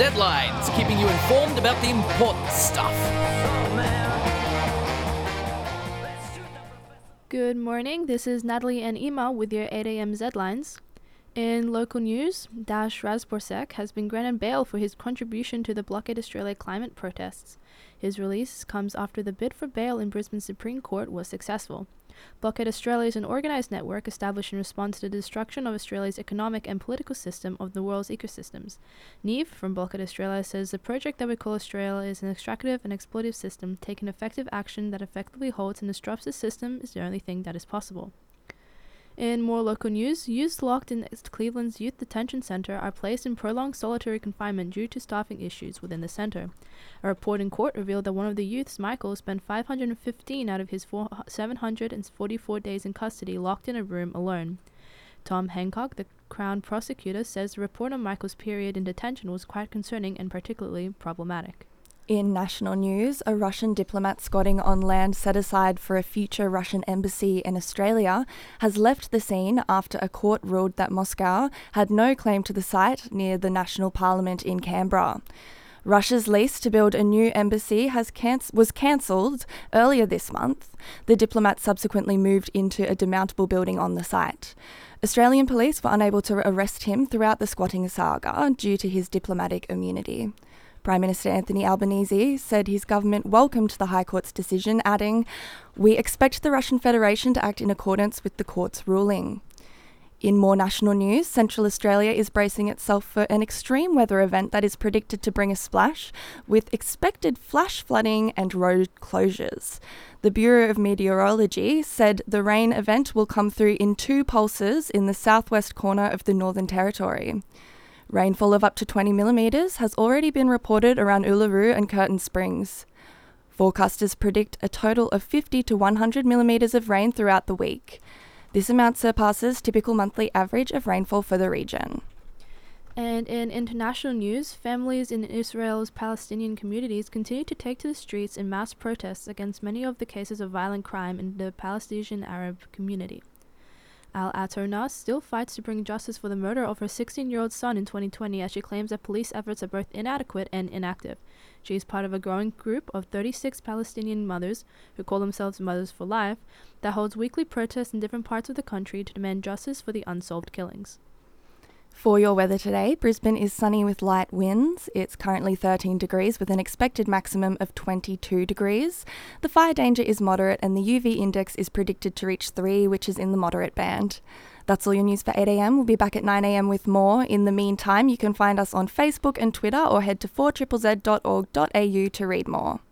Z-Lines, keeping you informed about the important stuff. Good morning, this is Natalie and Ima with your 8 a.m. Z-Lines. In local news, Dash Razborsek has been granted bail for his contribution to the Blockade Australia climate protests. His release comes after the bid for bail in Brisbane Supreme Court was successful. Blockade Australia is an organised network established in response to the destruction of Australia's economic and political system of the world's ecosystems. Neve from Blockade Australia says the project that we call Australia is an extractive and exploitative system. Taking effective action that effectively holds and disrupts the system is the only thing that is possible. In more local news, youths locked in Cleveland's Youth Detention Center are placed in prolonged solitary confinement due to staffing issues within the center. A report in court revealed that one of the youths, Michael, spent 515 out of his 744 days in custody locked in a room alone. Tom Hancock, the Crown prosecutor, says the report on Michael's period in detention was quite concerning and particularly problematic. In national news, a Russian diplomat squatting on land set aside for a future Russian embassy in Australia has left the scene after a court ruled that Moscow had no claim to the site near the National Parliament in Canberra. Russia's lease to build a new embassy was cancelled earlier this month. The diplomat subsequently moved into a demountable building on the site. Australian police were unable to arrest him throughout the squatting saga due to his diplomatic immunity. Prime Minister Anthony Albanese said his government welcomed the High Court's decision, adding, "We expect the Russian Federation to act in accordance with the court's ruling." In more national news, Central Australia is bracing itself for an extreme weather event that is predicted to bring a splash, with expected flash flooding and road closures. The Bureau of Meteorology said the rain event will come through in 2 pulses in the southwest corner of the Northern Territory. Rainfall of up to 20 millimetres has already been reported around Uluru and Curtin Springs. Forecasters predict a total of 50 to 100 millimetres of rain throughout the week. This amount surpasses typical monthly average of rainfall for the region. And in international news, families in Israel's Palestinian communities continue to take to the streets in mass protests against many of the cases of violent crime in the Palestinian Arab community. Al-Atar Nas still fights to bring justice for the murder of her 16-year-old son in 2020 as she claims that police efforts are both inadequate and inactive. She is part of a growing group of 36 Palestinian mothers, who call themselves Mothers for Life, that holds weekly protests in different parts of the country to demand justice for the unsolved killings. For your weather today, Brisbane is sunny with light winds. It's currently 13 degrees with an expected maximum of 22 degrees. The fire danger is moderate and the UV index is predicted to reach 3, which is in the moderate band. That's all your news for 8 a.m. We'll be back at 9 a.m. with more. In the meantime, you can find us on Facebook and Twitter or head to 4ZZZ.org.au to read more.